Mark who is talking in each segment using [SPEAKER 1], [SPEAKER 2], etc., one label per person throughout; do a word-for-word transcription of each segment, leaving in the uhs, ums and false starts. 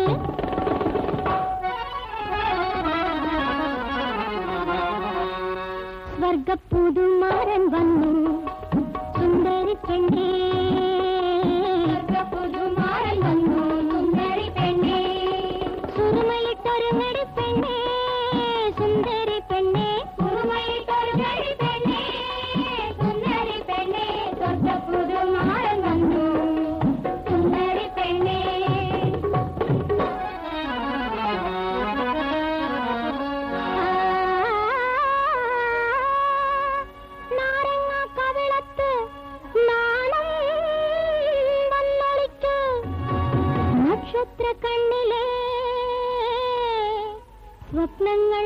[SPEAKER 1] സ്വർഗപ്പുതുമാരൻ വന്നു സുന്ദരി പെണ്ണേ, സ്വർഗപ്പുതുമാരൻ വന്നു സുന്ദരി പെണ്ണേ, സുറുമയിട്ടൊരുങ്ങടി പെണ്ണേ സുന്ദരി പെണ്ണേ, സുറുമയിട്ടൊരുങ്ങടി പെണ്ണേ സുന്ദരി പെണ്ണേ, സ്വർഗപ്പുതുമാരൻ വന്നു സുന്ദരി പെണ്ണേ. നക്ഷത്ര കണ്ണിലെ സ്വപ്നങ്ങൾ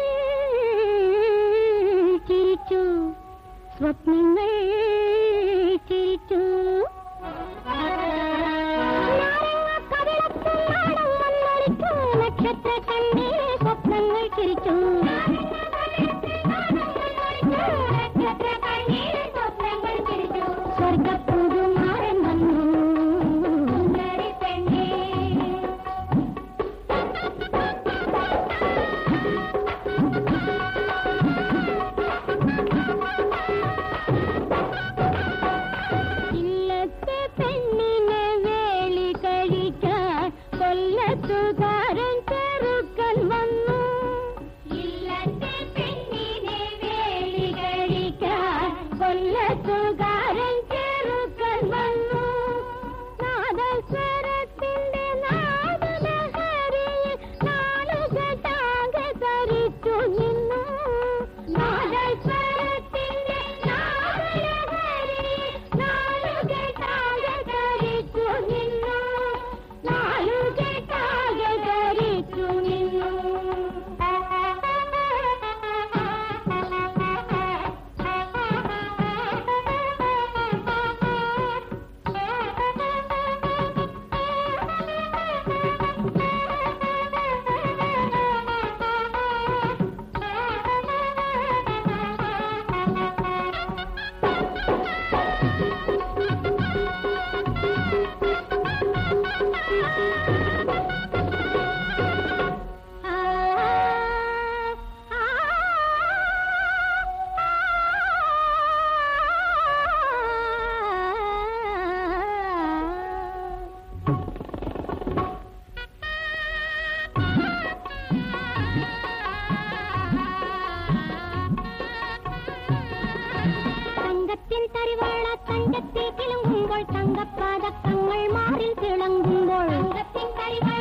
[SPEAKER 1] ചിരിച്ചു, സ്വപ്നങ്ങൾ ചിരിച്ചു. നക്ഷത്ര കണ്ണിലെ സ്വപ്നങ്ങൾ ചിരിച്ചു, നക്ഷത്ര കണ്ണിലെ സ്വപ്നങ്ങൾ ചിരിച്ചു. സ്വർഗപ്പുതുമാരൻ വന്നു സുന്ദരി പെണ്ണേ. ഇല്ലത്തെ പെണ്ണിനെ വേളി കഴിക്കാൻ കൊല്ലത്തുകാരൻ ചെറുക്കൻ വന്നു, ഇല്ലത്തെ പെണ്ണിനെ വേളി കഴിക്കാൻ കൊല്ലത്തുകാരൻ ചെറുക്കൻ വന്നു. നാദസ്വരത്തിന്റെ നാദലഹരിയിൽ നാലുകെട്ടാകെ തരിച്ചു നിന്നു, നാദസ്വരത്തിന്റെ നാദലഹരിയിൽ നാലുകെട്ടാകെ തരിച്ചു നിന്നു, നാലുകെട്ടാകെ തരിച്ചു നിന്നു. തങ്കത്തിൻ തരിവാള തങ്കത്തിൽ കിളുങ്ങുമ്പോൾ, തങ്കപ്പാദക്കങ്ങൾ മാറിൽ തിളങ്ങുമ്പോൾ, തങ്കത്തിൻ തരിവാള